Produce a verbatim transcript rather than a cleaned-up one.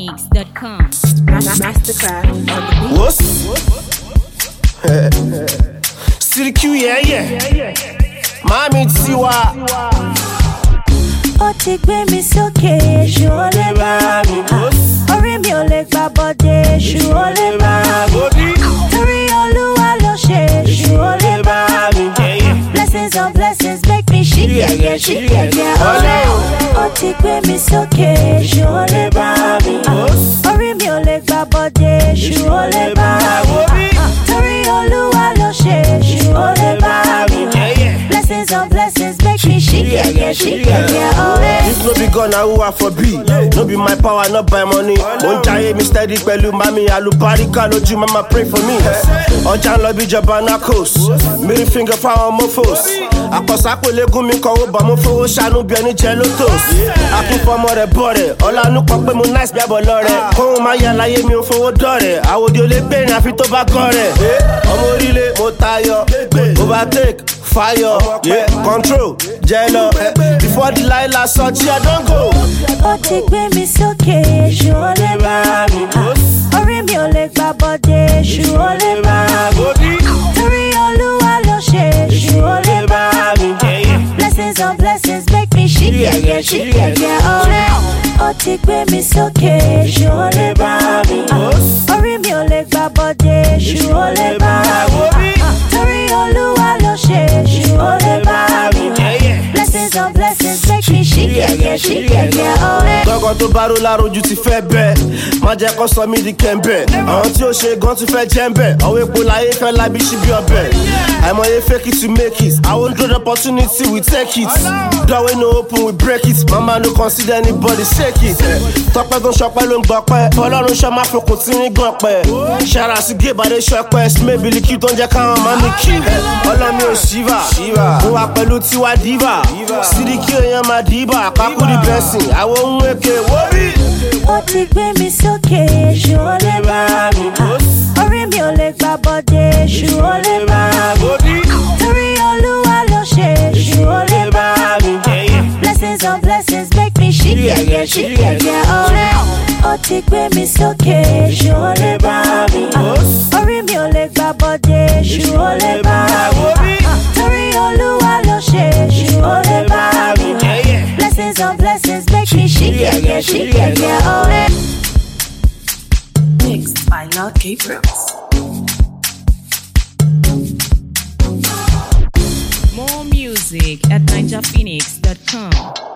phoenix dot com. Mastercraft on the beat. What's? City Q, yeah, yeah. Mami Tiwa. Ó ti gbé mi sókè, èṣù ó lè bá mi. Orí mi ò lè gbà bọ́dé, èṣù ó lè bá mi. Torí Olúwa ló ṣe, èṣù ó lè bá mi. Blessings on blessings make me shake, yeah, yeah, shake, yeah, yeah. Ó ti gbé mi sókè, èṣù ó lè bá mi. Orí mi ò lè gbà bọ́dé, èṣù ó lè bá mi. Torí Olúwa ló ṣe, èṣù ó lè bá mi. Blessings on blessings make me shake, yeah, yeah, shake, yeah, yeah. This no be gun, na who I for be. No be my power, not by money. Won't jaye me steady pẹ̀lú mami alubarika lójú mama pray for me. Ọjà ń lọ bí ìjọba narcos. Middle finger fáwọn mofos. Àkọsápò légún mi kọ̀wé bọ̀ mo fowó ṣàánú bí ẹni jẹ lótòs. Akúfọmọ rẹ̀ bọ̀ rẹ̀. Ọlánú kọ pé mo nice bí abọ̀ lọ́rẹ̀. Kóhun máa yà láyé mi ò fowó dọ̀rẹ̀. Àwòdì olè gbẹ̀rìn àfi tó bá gọ̀ rẹ̀. Ọmọ orílẹ̀ mo tayọ. Overtake. Fire, yeah, control, jello. Before the light last saw I don't go. Ó ti gbé mi sókè, èṣù ó lè bá mi. Orí mi ò lè gbà bọ́dé, èṣù ó lè bá mi. Torí Olúwa ló ṣe, èṣù ó lè bá mi. Blessings on blessings make me shake, yeah, yeah, shake, yeah, yeah. Ó ti gbé mi sókè, èṣù ó lè bá mi. Orí mi ò lè gbà bọ́dé, èṣù ó lè bá mi. Torí Olúwa ló ṣe, èṣù ó lè bá mi. Blessings on blessings make me shake, yeah, yeah, shake, yeah, yeah. Tọkọ tó bá ró lárojú ti fẹ́ bẹ́ẹ̀. Má jẹ́ kó sọ mí di kẹ̀mbẹ̀. Àwọn tí ó ṣe gan ti fẹ́ jẹ́ ń bẹ̀. Ọwọ́ epo láyé fẹ́ lábí síbí ọbẹ̀. Àìmọye fake it to make it. I won't draw the opportunity, we take it. Doorway no open, we break it. Mama no consider anybody shake it. Tọ́pẹ́ tó ń ṣọpẹ́ ló ń gbọ́pẹ́. Ọlọ́run ṣọ́ máa fokùn tí ń gbọ́n pẹ́. Ṣara sí gé ìbàdí ṣọpẹ́. Smébìlì kí tó ń jẹ́ káwọn máa mi kí. Ọlọ́mi ò ṣíva. Mo wà pẹ̀lú tiwa diva. Sídìkì èèyàn máa dìbà. Kákú di blessing. Àwọn ohun èké wó bí. Ó ti gbé mi sókè, èṣù ó lè bá mi. Orí mi ò lè gbà bọ́dé, èṣù ó lè bá mi. Torí Olúwa ló ṣe, èṣù ó lè bá mi. Blessings on blessings make me shake, yeah, yeah, shake, yeah, yeah. Ó ti gbé mi sókè, èṣù ó lè bá mi. Orí mi ò lè gbà bọ́dé, èṣù ó lè bá mi. Torí Olúwa ló ṣe, èṣù ó lè bá mi. Blessings on blessings make me shake, yeah, yeah, shake, yeah, yeah. Mixed by Lord Gabriel. More music at ninja phoenix dot com.